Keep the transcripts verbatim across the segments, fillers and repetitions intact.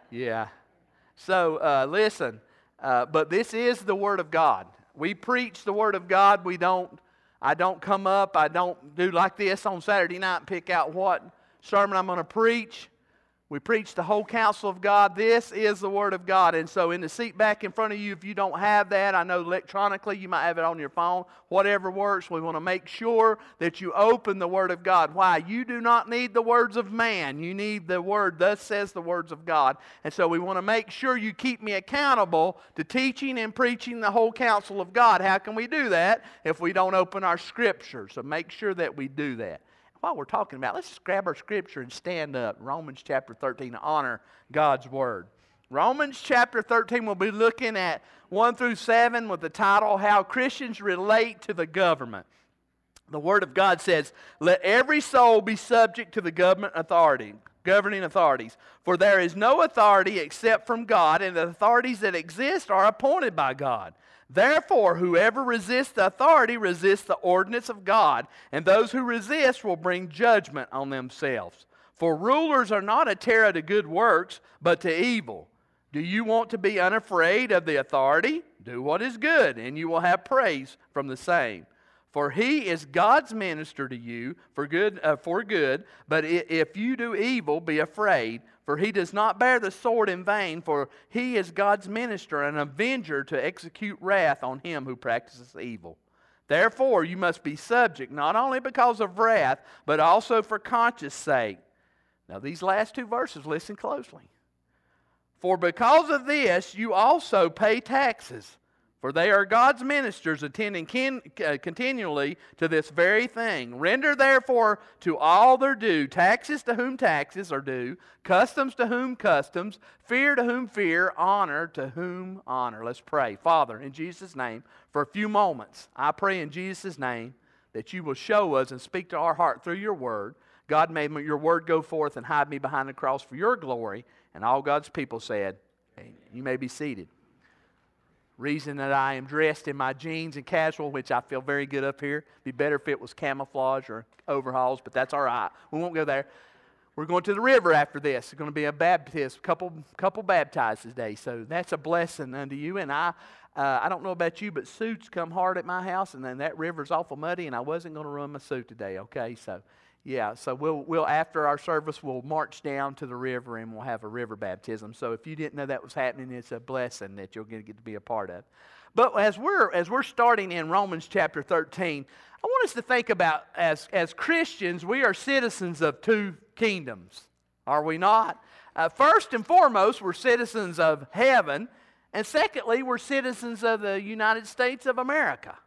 Yeah. So, uh, listen, uh, but this is the Word of God. We preach the Word of God. We don't, I don't come up, I don't do like this on Saturday night and pick out what sermon I'm going to preach. We preach the whole counsel of God. This is the Word of God. And so in the seat back in front of you, if you don't have that, I know electronically you might have it on your phone. Whatever works, we want to make sure that you open the Word of God. Why? You do not need the words of man. You need the Word. Thus says the words of God. And so we want to make sure you keep me accountable to teaching and preaching the whole counsel of God. How can we do that if we don't open our Scripture? So make sure that we do that. While we're talking about, let's just grab our scripture and stand up. Romans chapter thirteen, honor God's Word. Romans chapter thirteen, we'll be looking at one through seven with the title, How Christians Relate to the Government. The Word of God says, let every soul be subject to the government authority, governing authorities. For there is no authority except from God, and the authorities that exist are appointed by God. Therefore, whoever resists the authority resists the ordinance of God, and those who resist will bring judgment on themselves. For rulers are not a terror to good works, but to evil. Do you want to be unafraid of the authority? Do what is good, and you will have praise from the same. For he is God's minister to you for good, uh, for good. But if you do evil, be afraid. For he does not bear the sword in vain, for he is God's minister, an avenger to execute wrath on him who practices evil. Therefore, you must be subject, not only because of wrath, but also for conscience sake. Now, these last two verses, listen closely. For because of this, you also pay taxes, for they are God's ministers attending kin, uh, continually to this very thing. Render therefore to all their due, taxes to whom taxes are due, customs to whom customs, fear to whom fear, honor to whom honor. Let's pray. Father, in Jesus' name, for a few moments, I pray in Jesus' name that you will show us and speak to our heart through your word. God, may your word go forth and hide me behind the cross for your glory. And all God's people said, amen. You may be seated. Reason that I am dressed in my jeans and casual, which I feel very good up here. Be better if it was camouflage or overalls, but that's all right. We won't go there. We're going to the river after this. It's going to be a baptism, couple couple baptized today. So that's a blessing unto you. And I, uh, I don't know about you, but suits come hard at my house, and then that river's awful muddy, and I wasn't going to run my suit today. Okay, so. Yeah, so we'll, we'll after our service, we'll march down to the river and we'll have a river baptism. So if you didn't know that was happening, it's a blessing that you'll get to be a part of. But as we're as we're starting in Romans chapter thirteen, I want us to think about, as, as Christians, we are citizens of two kingdoms, are we not? Uh, first and foremost, we're citizens of heaven, and secondly, we're citizens of the United States of America.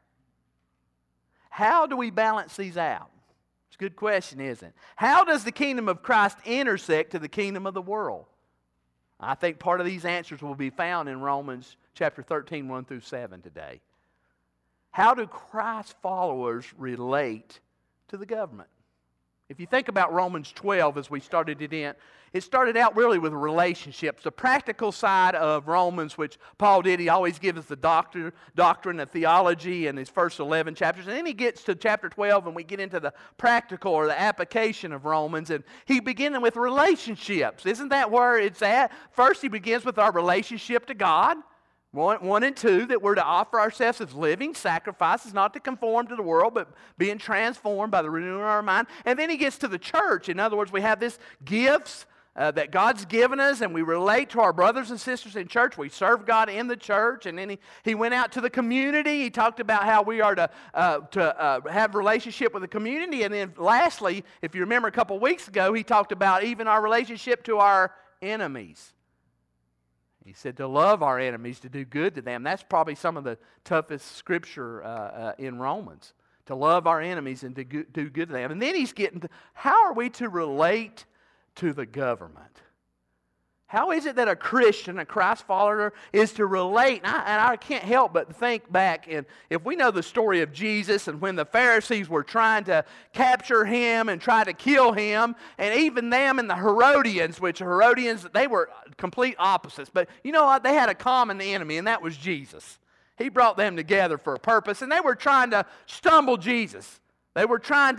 How do we balance these out? Good question, isn't it? How does the kingdom of Christ intersect to the kingdom of the world? I think part of these answers will be found in Romans chapter thirteen, one through seven today. How do Christ's followers relate to the government? If you think about Romans twelve as we started it in, it started out really with relationships. The practical side of Romans, which Paul did, he always gives us the doctor, doctrine of theology in his first eleven chapters. And then he gets to chapter twelve and we get into the practical or the application of Romans. And he begins with relationships. Isn't that where it's at? First he begins with our relationship to God. One, one and two, that we're to offer ourselves as living sacrifices, not to conform to the world, but being transformed by the renewing of our mind. And then he gets to the church. In other words, we have this gifts uh, that God's given us, and we relate to our brothers and sisters in church. We serve God in the church. And then he, he went out to the community. He talked about how we are to, uh, to uh, have a relationship with the community. And then lastly, if you remember a couple weeks ago, he talked about even our relationship to our enemies. He said to love our enemies, to do good to them. That's probably some of the toughest scripture uh, uh, in Romans. To love our enemies and to go, do good to them. And then he's getting to, how are we to relate to the government? How is it that a Christian, a Christ follower, is to relate? And I, and I can't help but think back, and if we know the story of Jesus and when the Pharisees were trying to capture him and try to kill him, and even them and the Herodians, which Herodians, they were complete opposites. But you know what? They had a common enemy, and that was Jesus. He brought them together for a purpose, and they were trying to stumble Jesus. They were trying to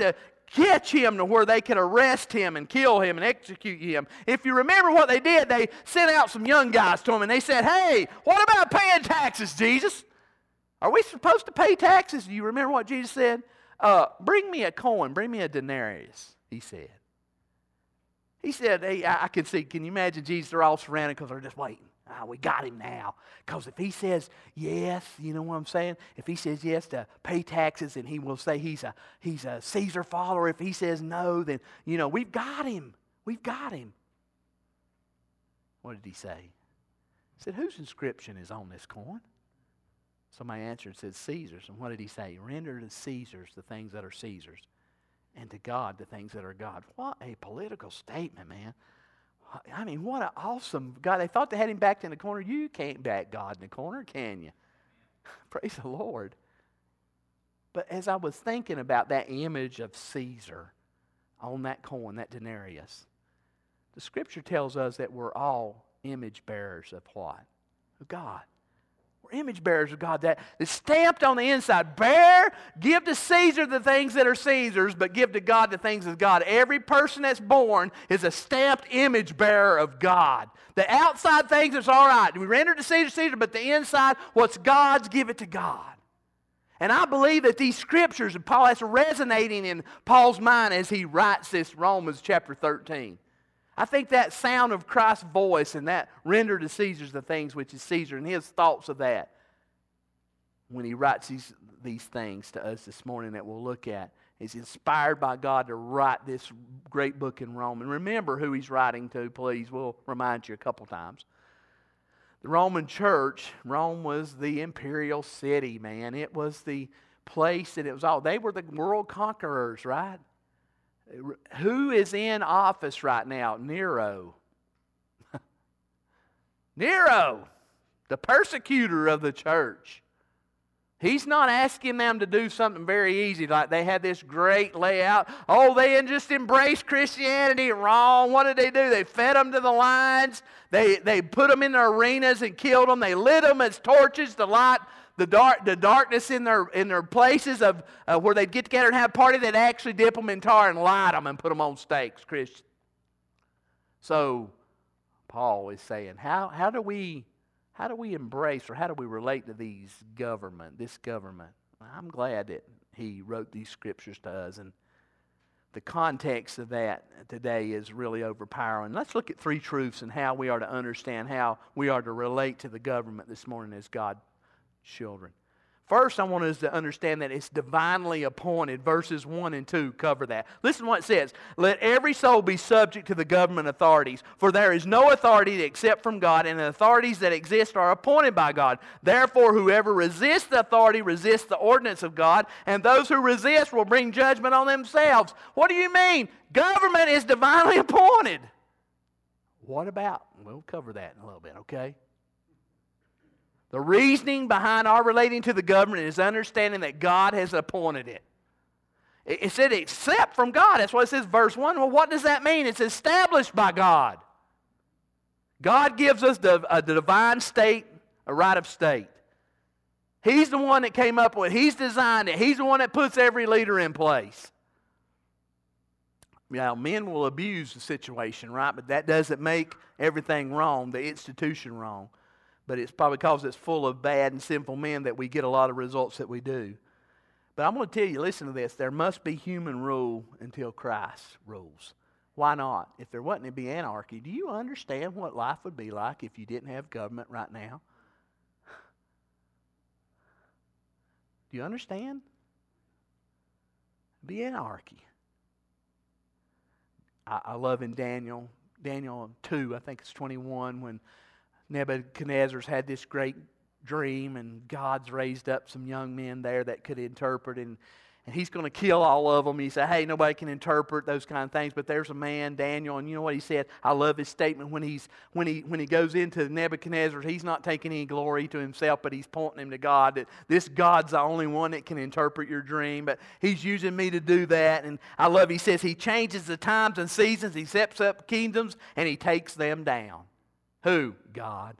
catch him to where they could arrest him and kill him and execute him. If you remember what they did, they sent out some young guys to him and they said, hey, what about paying taxes, Jesus? Are we supposed to pay taxes? Do you remember what Jesus said? Uh, bring me a coin, bring me a denarius, he said. He said, hey, I, I can see, can you imagine Jesus? They're all surrounded because they're just waiting. Oh, we got him now. Because if he says yes, you know what I'm saying? If he says yes to pay taxes, and he will say he's a he's a Caesar follower. If he says no, then, you know, we've got him. We've got him. What did he say? He said, whose inscription is on this coin? Somebody answered and said, Caesar's. And what did he say? Render to Caesar's the things that are Caesar's, and to God the things that are God. What a political statement, man. I mean, what an awesome God. They thought they had him backed in the corner. You can't back God in the corner, can you? Praise the Lord. But as I was thinking about that image of Caesar on that coin, that denarius, the Scripture tells us that we're all image bearers of what? Of God. We're image bearers of God. That is stamped on the inside. Bear, give to Caesar the things that are Caesar's, but give to God the things of God. Every person that's born is a stamped image bearer of God. The outside things, it's all right. We render to Caesar, Caesar, but the inside, what's God's, give it to God. And I believe that these scriptures, and Paul, that's resonating in Paul's mind as he writes this Romans chapter thirteen. I think that sound of Christ's voice and that render to Caesar the things which is Caesar, and his thoughts of that when he writes these, these things to us this morning that we'll look at, is inspired by God to write this great book in Rome. And remember who he's writing to, please. We'll remind you a couple times. The Roman church, Rome was the imperial city, man. It was the place, and it was all, they were the world conquerors, right? Who is in office right now? Nero. Nero, the persecutor of the church. He's not asking them to do something very easy, like they had this great layout. Oh, they just embraced Christianity. Wrong. What did they do? They fed them to the lions. They, they put them in their arenas and killed them. They lit them as torches to light the dark, the darkness in their in their places of uh, where they'd get together and have a party. They'd actually dip them in tar and light them and put them on stakes, Christian. So Paul is saying, how how do we how do we embrace or how do we relate to these government, this government? I'm glad that he wrote these scriptures to us, and the context of that today is really overpowering. Let's look at three truths and how we are to understand how we are to relate to the government this morning as God children. First, I want us to understand that it's divinely appointed. Verses one and two cover that. Listen to what it says. Let every soul be subject to the government authorities, for there is no authority except from God, and the authorities that exist are appointed by God. Therefore, whoever resists the authority resists the ordinance of God, and those who resist will bring judgment on themselves. What do you mean? Government is divinely appointed. What about? We'll cover that in a little bit, okay? The reasoning behind our relating to the government is understanding that God has appointed it. It said except from God. That's what it says, verse one. Well, what does that mean? It's established by God. God gives us the, uh, the divine state, a right of state. He's the one that came up with it. He's designed it. He's the one that puts every leader in place. Now, men will abuse the situation, right? But that doesn't make everything wrong, the institution wrong. But it's probably because it's full of bad and sinful men that we get a lot of results that we do. But I'm going to tell you, listen to this. There must be human rule until Christ rules. Why not? If there wasn't, it'd be anarchy. Do you understand what life would be like if you didn't have government right now? Do you understand? It'd be anarchy. I, I love in Daniel, Daniel two, I think it's twenty-one, when Nebuchadnezzar's had this great dream, and God's raised up some young men there that could interpret, and, and he's going to kill all of them. He said, hey, nobody can interpret those kind of things, but there's a man, Daniel, and you know what he said? I love his statement when he's when he when he goes into Nebuchadnezzar. He's not taking any glory to himself, but he's pointing him to God, that this God's the only one that can interpret your dream, but he's using me to do that. And I love, he says, he changes the times and seasons, he sets up kingdoms, and he takes them down. Who? God.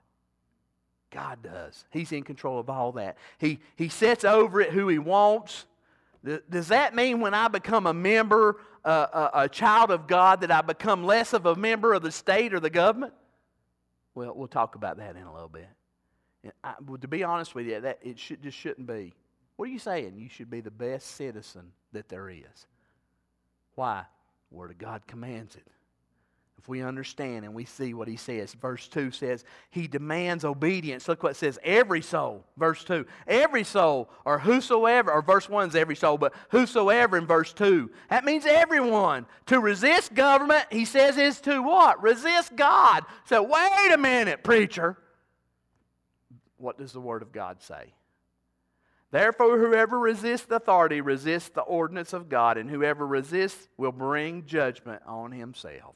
God does. He's in control of all that. He, he sets over it who he wants, Does that mean when I become a member, uh, a, a child of God, that I become less of a member of the state or the government? Well, we'll talk about that in a little bit. I, well, to be honest with you, that it should, just shouldn't be. What are you saying? You should be the best citizen that there is. Why? The Word of God commands it. If we understand and we see what He says, verse two says, He demands obedience. Look what it says, every soul. Verse two, every soul, or whosoever, or verse one is every soul, but whosoever in verse two. That means everyone. To resist government, He says, is to what? Resist God. So wait a minute, preacher. What does the Word of God say? Therefore, whoever resists authority resists the ordinance of God, and whoever resists will bring judgment on himself.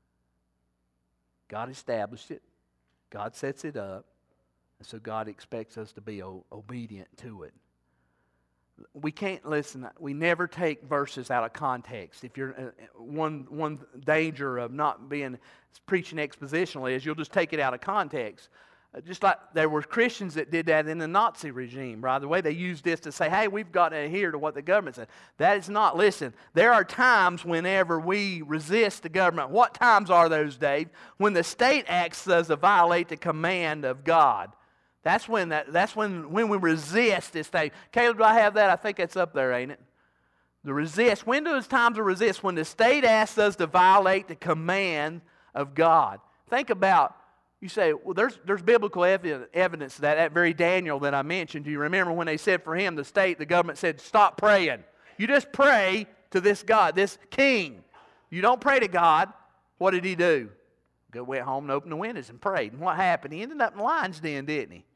God established it. God sets it up. And so God expects us to be o- obedient to it. We can't listen. We never take verses out of context. If you're uh, one one danger of not being preaching expositionally is you'll just take it out of context. Uh, just like there were Christians that did that in the Nazi regime. By the way, they used this to say, "Hey, we've got to adhere to what the government says." That is not. Listen, there are times whenever we resist the government. What times are those, Dave? When the state acts us to violate the command of God. That's when that, that's when, when we resist this thing. Caleb, do I have that? I think it's up there, ain't it? The resist. When do those times to resist? When the state asks us to violate the command of God. Think about, you say, well, there's, there's biblical evidence to that. That very Daniel that I mentioned. Do you remember when they said for him, the state, the government said, stop praying. You just pray to this God, this king. You don't pray to God. What did he do? Go went home and opened the windows and prayed. And what happened? He ended up in the lion's den, didn't he?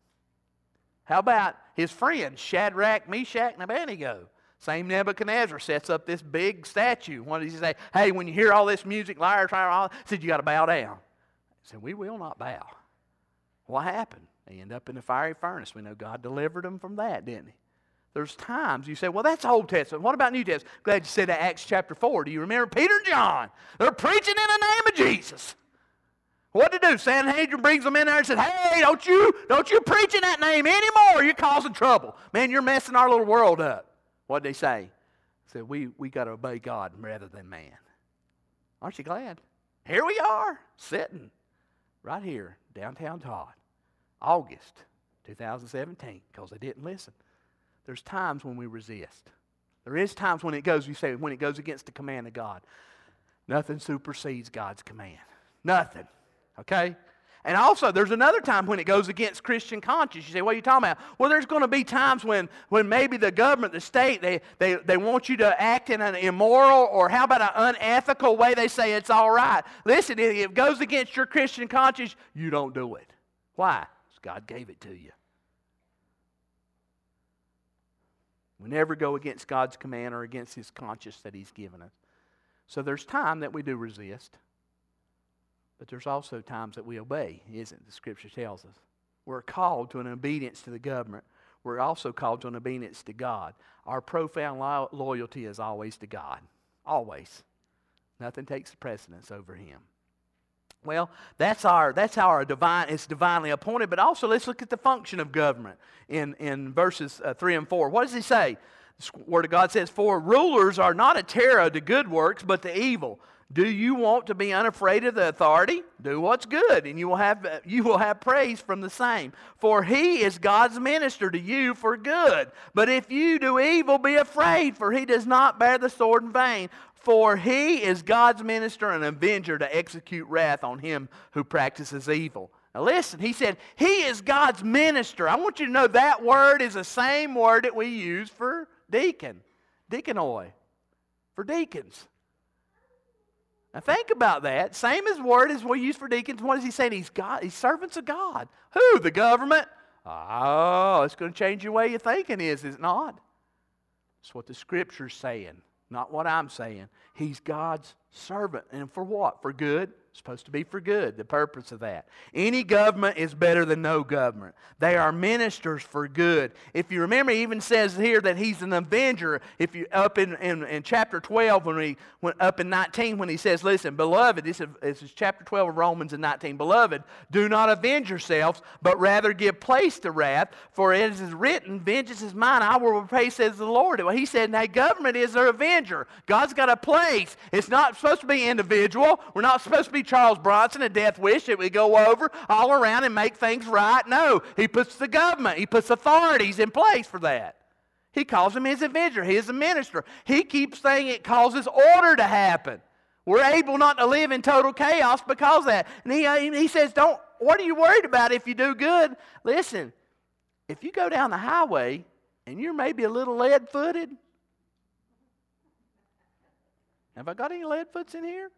How about his friends, Shadrach, Meshach, and Abednego? Same Nebuchadnezzar sets up this big statue. What does he say? Hey, when you hear all this music, liars, all, said you got to bow down. He said, we will not bow. What happened? They end up in the fiery furnace. We know God delivered them from that, didn't he? There's times you say, well, that's Old Testament. What about New Testament? Glad you said that, Acts chapter four. Do you remember Peter and John? They're preaching in the name of Jesus. What did they do? Sanhedrin brings them in there and said, hey, don't you, don't you preach in that name anymore. You're causing trouble. Man, you're messing our little world up. What did they say? They said, we, we got to obey God rather than man. Aren't you glad? Here we are, sitting right here, downtown Todd, August two thousand seventeen, because they didn't listen. There's times when we resist. There is times when it goes, you say, when it goes against the command of God. Nothing supersedes God's command. Nothing. Okay? And also, there's another time when it goes against Christian conscience. You say, what are you talking about? Well, there's going to be times when, when maybe the government, the state, they, they, they want you to act in an immoral or how about an unethical way. They say it's all right. Listen, if it goes against your Christian conscience, you don't do it. Why? Because God gave it to you. We never go against God's command or against His conscience that He's given us. So there's time that we do resist. But there's also times that we obey, isn't it? The Scripture tells us. We're called to an obedience to the government. We're also called to an obedience to God. Our profound lo- loyalty is always to God. Always. Nothing takes precedence over Him. Well, that's our that's how our divine it's divinely appointed. But also, let's look at the function of government in in verses uh, three and four. What does He say? The Word of God says, "For rulers are not a terror to good works, but to evil. Do you want to be unafraid of the authority? Do what's good, and you will have you will have praise from the same. For he is God's minister to you for good. But if you do evil, be afraid, for he does not bear the sword in vain. For he is God's minister and avenger to execute wrath on him who practices evil." Now listen, he said, he is God's minister. I want you to know that word is the same word that we use for deacon, deaconoi, for deacons. Now think about that. Same as word as we use for deacons. What is he saying? He's God. He's servants of God. Who? The government? Oh, it's going to change your way you're thinking, is it not? That's what the Scripture's saying, not what I'm saying. He's God's servant. And for what? For good? It's supposed to be for good, the purpose of that. Any government is better than no government. They are ministers for good. If you remember, he even says here that he's an avenger. If you up in, in, in chapter twelve, when we went up in nineteen, when he says, listen, beloved, this is, this is chapter twelve of Romans and nineteen, beloved, do not avenge yourselves, but rather give place to wrath, for it is written, vengeance is mine, I will repay, says the Lord. Well, he said, now government is their avenger. God's got a place. It's not supposed to be individual. We're not supposed to be Charles Bronson, a death wish that we go over all around and make things right. No, he puts the government, he puts authorities in place for that. He calls him his avenger. He is a minister. He keeps saying it causes order to happen. We're able not to live in total chaos because of that. And he, he says, don't, what are you worried about if you do good? Listen, if you go down the highway and you're maybe a little lead-footed, have I got any lead-foots in here?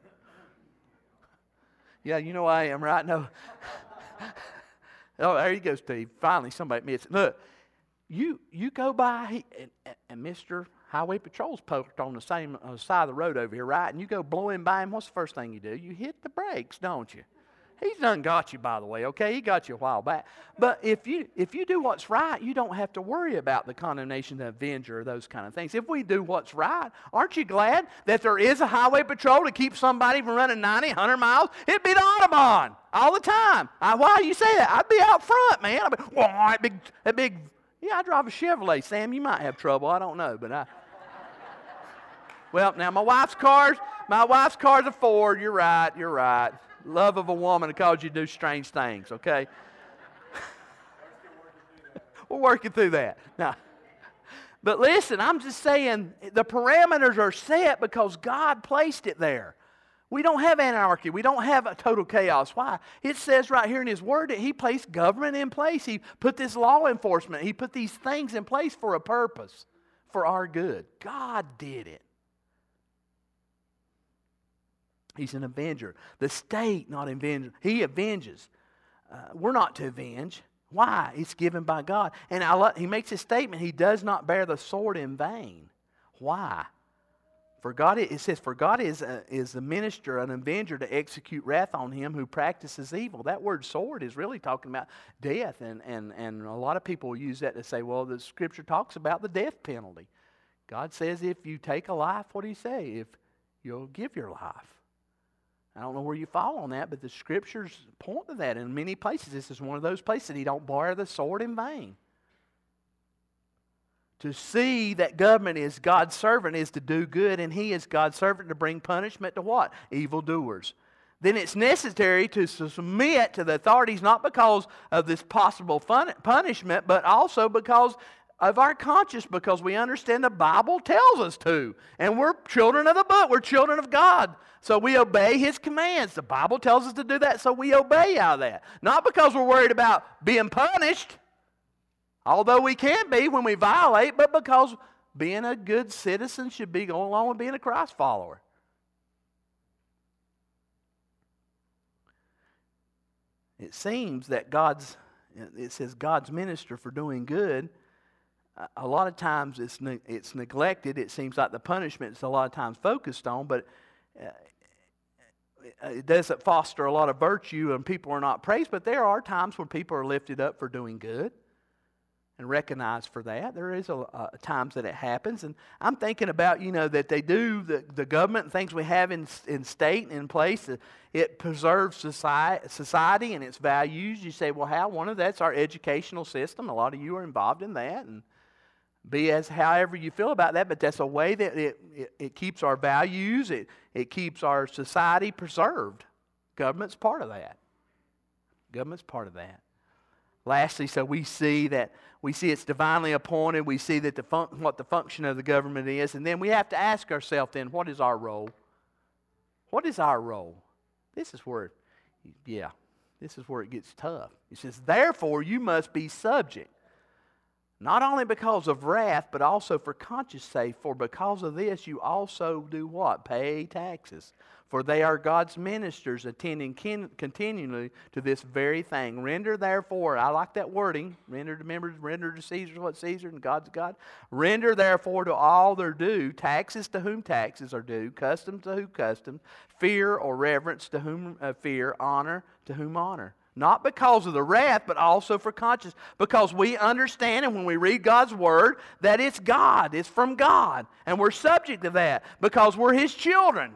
Yeah, you know I am, right? No. Oh, there you go, Steve. Finally, somebody admits it. Look, you you go by, and, and Mister Highway Patrol's parked on the same uh, side of the road over here, right? And you go blowing by him. What's the first thing you do? You hit the brakes, don't you? He's done got you, by the way, okay? He got you a while back. But if you if you do what's right, you don't have to worry about the condemnation, the avenger, or those kind of things. If we do what's right, aren't you glad that there is a highway patrol to keep somebody from running ninety, one hundred miles? It'd be the Autobahn all the time. I, why do you say that? I'd be out front, man. I'd be, whoa, that big, that big, yeah, I drive a Chevrolet. Sam, you might have trouble. I don't know, but I... Well, now my wife's car's, my wife's car's a Ford. You're right, you're right. Love of a woman to cause you to do strange things, okay? We're working through that. Now, but listen, I'm just saying the parameters are set because God placed it there. We don't have anarchy. We don't have a total chaos. Why? It says right here in His Word that He placed government in place. He put this law enforcement. He put these things in place for a purpose, for our good. God did it. He's an avenger. The state, not avenger. He avenges. Uh, we're not to avenge. Why? It's given by God. And I love, he makes a statement, He does not bear the sword in vain. Why? For God, it says, for God is a, is a minister, an avenger to execute wrath on him who practices evil. That word sword is really talking about death. And, and, and a lot of people use that to say, well, the Scripture talks about the death penalty. God says if you take a life, what do He say? If you'll give your life. I don't know where you fall on that, but the Scriptures point to that in many places. This is one of those places that He don't bear the sword in vain. To see that government is God's servant is to do good, and He is God's servant to bring punishment to what? Evildoers. Then it's necessary to submit to the authorities not because of this possible fun- punishment, but also because of our conscience, because we understand the Bible tells us to. And we're children of the book. We're children of God. So we obey His commands. The Bible tells us to do that, so we obey out of that. Not because we're worried about being punished, although we can be when we violate, but because being a good citizen should be going along with being a Christ follower. It seems that God's, it says God's minister for doing good, a lot of times it's ne- it's neglected. It seems like the punishment is a lot of times focused on, but uh, it doesn't foster a lot of virtue and people are not praised. But there are times when people are lifted up for doing good and recognized for that. There is a, uh, times that it happens. And I'm thinking about, you know, that they do, the, the government and things we have in, in state and in place, uh, it preserves society, society and its values. You say, well, how? One of that's our educational system. A lot of you are involved in that. And be as however you feel about that, but that's a way that it, it, it keeps our values, it, it keeps our society preserved. Government's part of that. Government's part of that. Lastly, so we see that we see it's divinely appointed. We see that the fun, what the function of the government is, and then we have to ask ourselves then, what is our role? What is our role? This is where, yeah, this is where it gets tough. It says, therefore you must be subject. Not only because of wrath, but also for conscience sake. For because of this, you also do what? Pay taxes. for they are God's ministers, attending continually to this very thing. Render therefore, I like that wording, render to members, render to Caesar what Caesar, and God's God. Render therefore to all their due, taxes to whom taxes are due, customs to whom customs, fear or reverence to whom uh, fear, honor to whom honor. Not because of the wrath, but also for conscience. Because we understand, and when we read God's Word, that it's God, it's from God. And we're subject to that because we're His children.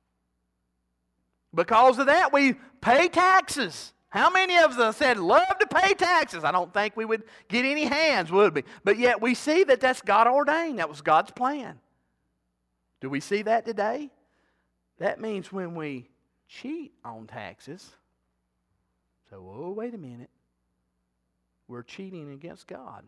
Because of that, we pay taxes. How many of us said, love to pay taxes? I don't think we would get any hands, would we? But yet we see that that's God ordained. That was God's plan. Do we see that today? That means when we cheat on taxes, so, oh, wait a minute, we're cheating against God.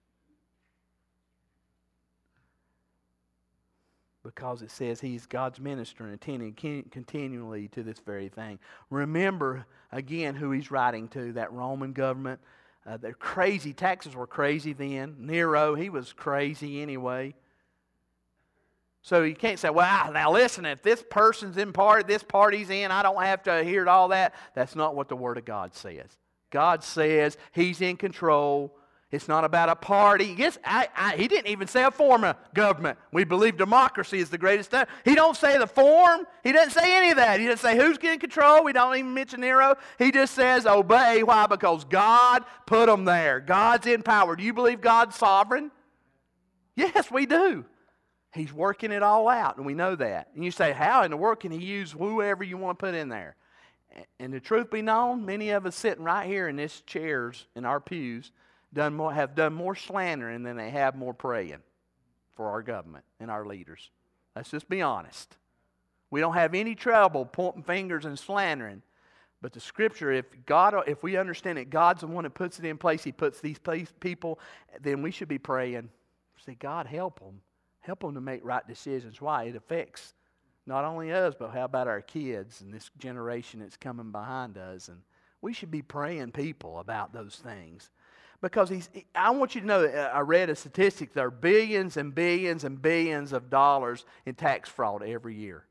Because it says He's God's minister and attending continually to this very thing. Remember, again, who He's writing to, that Roman government. Uh, they're crazy. Taxes were crazy then. Nero, he was crazy anyway. So you can't say, well, now listen, if this person's in party, this party's in, I don't have to hear all that. That's not what the Word of God says. God says He's in control. It's not about a party. Yes, I, I, he didn't even say a form of government. We believe democracy is the greatest thing. He don't say the form. He doesn't say any of that. He doesn't say who's getting control. We don't even mention Nero. He just says obey. Why? Because God put them there. God's in power. Do you believe God's sovereign? Yes, we do. He's working it all out, and we know that. And you say, how in the world can He use whoever you want to put in there? And the truth be known, many of us sitting right here in these chairs, in our pews, done more, have done more slandering than they have more praying for our government and our leaders. Let's just be honest. We don't have any trouble pointing fingers and slandering. But the Scripture, if God, if we understand that God's the one that puts it in place, He puts these people, then we should be praying. Say, God, help them. Help them to make right decisions. Why? It affects not only us, but how about our kids and this generation that's coming behind us. And we should be praying people about those things. Because he's, I want you to know that I read a statistic. There are billions and billions and billions of dollars in tax fraud every year.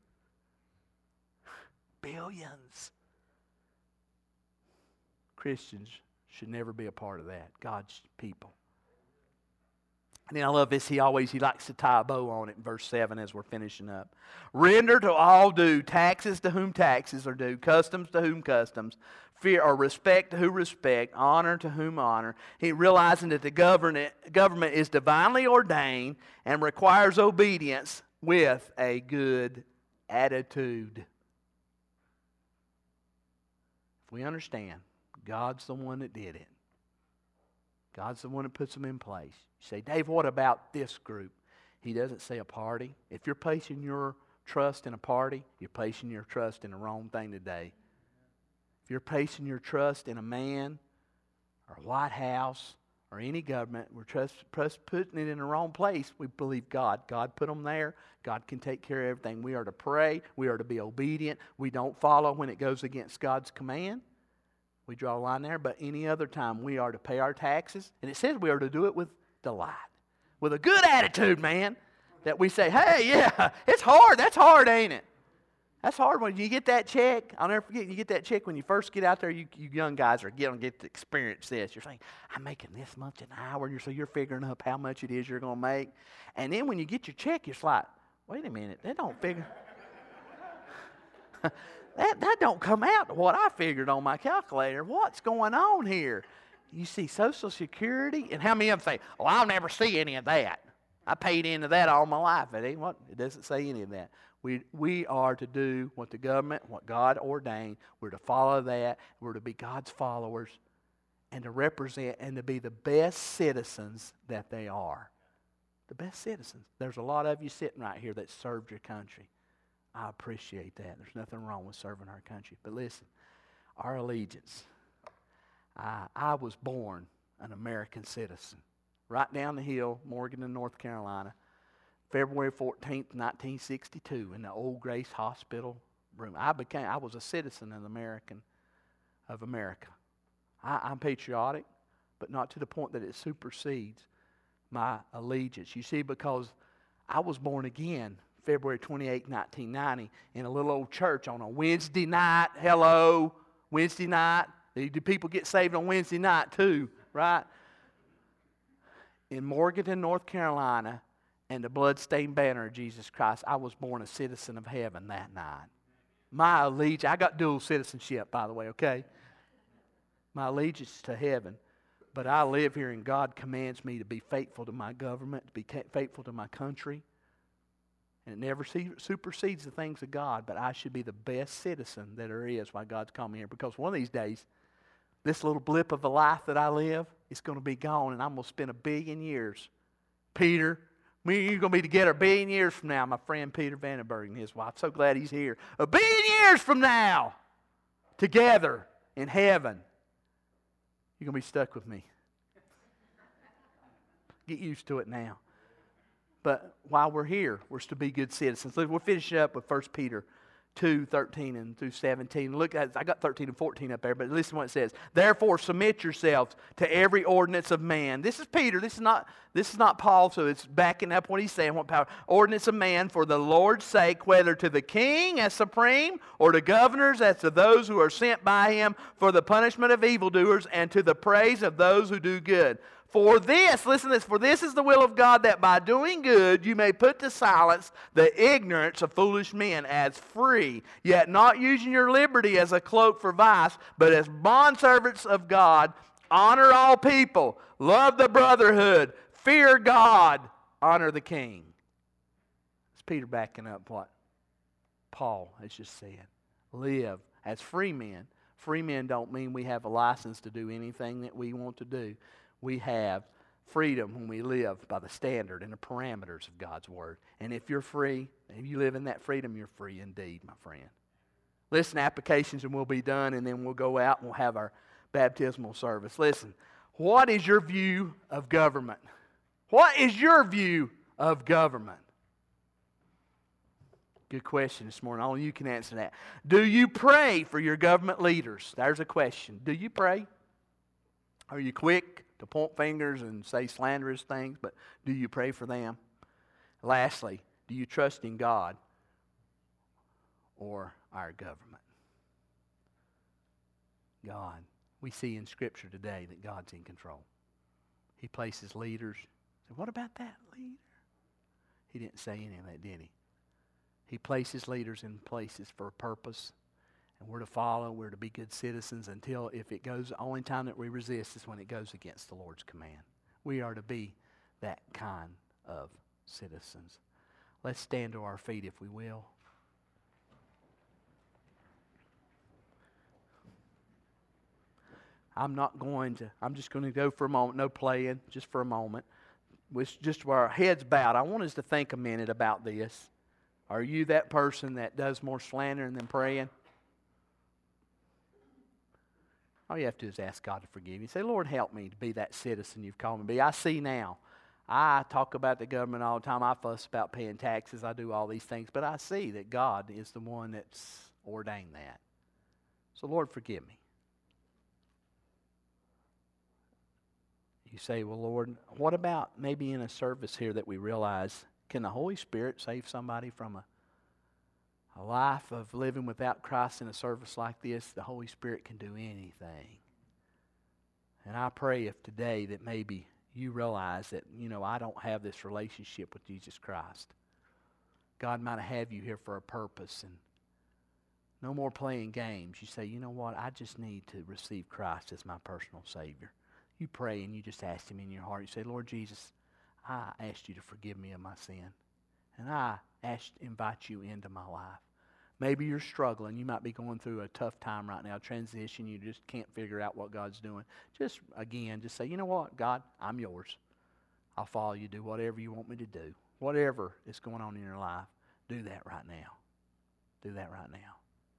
Billions. Christians should never be a part of that. God's people. And then I love this. He always, he likes to tie a bow on it in verse seven as we're finishing up. Render to all due, taxes to whom taxes are due, customs to whom customs, fear or respect to who respect, honor to whom honor. He realizing that the government, government is divinely ordained and requires obedience with a good attitude. If we understand, God's the one that did it. God's the one that puts them in place. You say, Dave, what about this group? He doesn't say a party. If you're placing your trust in a party, you're placing your trust in the wrong thing today. If you're placing your trust in a man or a White House or any government, we're trust, trust putting it in the wrong place. We believe God. God put them there. God can take care of everything. We are to pray. We are to be obedient. We don't follow when it goes against God's command. We draw a line there, but any other time we are to pay our taxes. And it says we are to do it with delight. With a good attitude, man. That we say, hey, yeah, it's hard. That's hard, ain't it? That's hard when you get that check. I'll never forget, you get that check when you first get out there. You, you young guys are going to get to experience this. You're saying, I'm making this much an hour. And you're, so you're figuring up how much it is you're going to make. And then when you get your check, you're like, wait a minute, that don't figure... That, that don't come out to what I figured on my calculator. What's going on here? You see Social Security, and how many of them say, well, I'll never see any of that. I paid into that all my life. It ain't what, it doesn't say any of that. We, we are to do what the government, what God ordained. We're to follow that. We're to be God's followers and to represent and to be the best citizens that they are. The best citizens. There's a lot of you sitting right here that served your country. I appreciate that. There's nothing wrong with serving our country. But listen, our allegiance. I, I was born an American citizen. Right down the hill, Morganton, North Carolina. February fourteenth, nineteen sixty-two, in the old Grace Hospital room. I became, I was a citizen of American, of America. I, I'm patriotic, but not to the point that it supersedes my allegiance. You see, because I was born again February twenty-eighth, nineteen ninety, in a little old church on a Wednesday night. Hello, Wednesday night. Do people get saved on Wednesday night too, right? In Morganton, North Carolina, and the bloodstained banner of Jesus Christ, I was born a citizen of heaven that night. My allegiance, I got dual citizenship, by the way, okay? My allegiance to heaven. But I live here, and God commands me to be faithful to my government, to be faithful to my country. And it never supersedes the things of God, but I should be the best citizen that there is while God's called me here. Because one of these days, this little blip of a life that I live is going to be gone, and I'm going to spend a billion years. Peter, me and you are going to be together a billion years from now. My friend Peter Vandenberg and his wife. So glad he's here. A billion years from now, together in heaven. You're going to be stuck with me. Get used to it now. But while we're here, we're to be good citizens. We'll finish up with First Peter two, thirteen and through seventeen. Look at, I got thirteen and fourteen up there, but listen to what it says. Therefore, submit yourselves to every ordinance of man. This is Peter. This is not, this is not Paul, so it's backing up what he's saying. What power? Ordinance of man for the Lord's sake, whether to the king as supreme, or to governors as to those who are sent by him for the punishment of evildoers, and to the praise of those who do good. For this, listen to this, for this is the will of God, that by doing good you may put to silence the ignorance of foolish men, as free, yet not using your liberty as a cloak for vice, but as bondservants of God. Honor all people, love the brotherhood, fear God, honor the king. It's Peter backing up what Paul has just said. Live as free men. Free men don't mean we have a license to do anything that we want to do. We have freedom when we live by the standard and the parameters of God's Word. And if you're free, if you live in that freedom, you're free indeed, my friend. Listen, applications and we'll be done, and then we'll go out and we'll have our baptismal service. Listen, what is your view of government? What is your view of government? Good question this morning. Only you can answer that. Do you pray for your government leaders? There's a question. Do you pray? Are you quick to point fingers and say slanderous things, but do you pray for them? Lastly, do you trust in God or our government? God. We see in Scripture today that God's in control. He places leaders. So what about that leader? He didn't say any of that, did he? He places leaders in places for a purpose. And we're to follow, we're to be good citizens until, if it goes, the only time that we resist is when it goes against the Lord's command. We are to be that kind of citizens. Let's stand to our feet if we will. I'm not going to, I'm just going to go for a moment, no playing, just for a moment. With just where our heads bowed, I want us to think a minute about this. Are you that person that does more slandering than praying? All you have to do is ask God to forgive you. Say, Lord, help me to be that citizen you've called me to be. I see now. I talk about the government all the time. I fuss about paying taxes. I do all these things. But I see that God is the one that's ordained that. So, Lord, forgive me. You say, well, Lord, what about maybe in a service here that we realize, can the Holy Spirit save somebody from a A life of living without Christ in a service like this? The Holy Spirit can do anything. And I pray if today that maybe you realize that, you know, I don't have this relationship with Jesus Christ. God might have you here for a purpose, and no more playing games. You say, you know what, I just need to receive Christ as my personal Savior. You pray and you just ask Him in your heart. You say, Lord Jesus, I ask you to forgive me of my sin. And I ask, invite you into my life. Maybe you're struggling. You might be going through a tough time right now, transition. You just can't figure out what God's doing. Just, again, just say, you know what, God, I'm yours. I'll follow you. Do whatever you want me to do. Whatever is going on in your life, do that right now. Do that right now.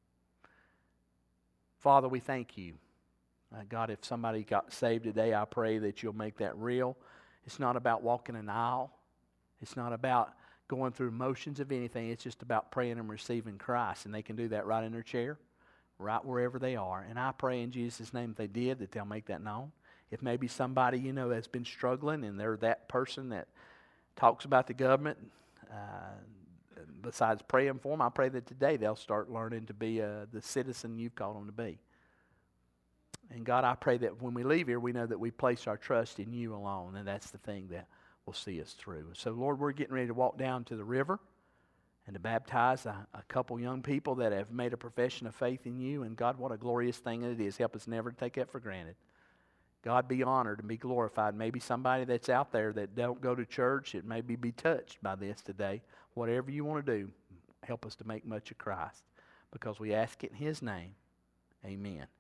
Father, we thank you. Uh, God, if somebody got saved today, I pray that you'll make that real. It's not about walking an aisle. It's not about going through motions of anything. It's just about praying and receiving Christ. And they can do that right in their chair, right wherever they are. And I pray in Jesus' name if they did, that they'll make that known. If maybe somebody, you know, that's been struggling and they're that person that talks about the government, uh, besides praying for them, I pray that today they'll start learning to be uh, the citizen you've called them to be. And God, I pray that when we leave here, we know that we place our trust in you alone, and that's the thing that will see us through. So, Lord, we're getting ready to walk down to the river and to baptize a, a couple young people that have made a profession of faith in you. And God, what a glorious thing it is. Help us never take that for granted. God, be honored and be glorified. Maybe somebody that's out there that don't go to church, it maybe be touched by this today. Whatever you want to do, help us to make much of Christ. Because we ask it in His name. Amen.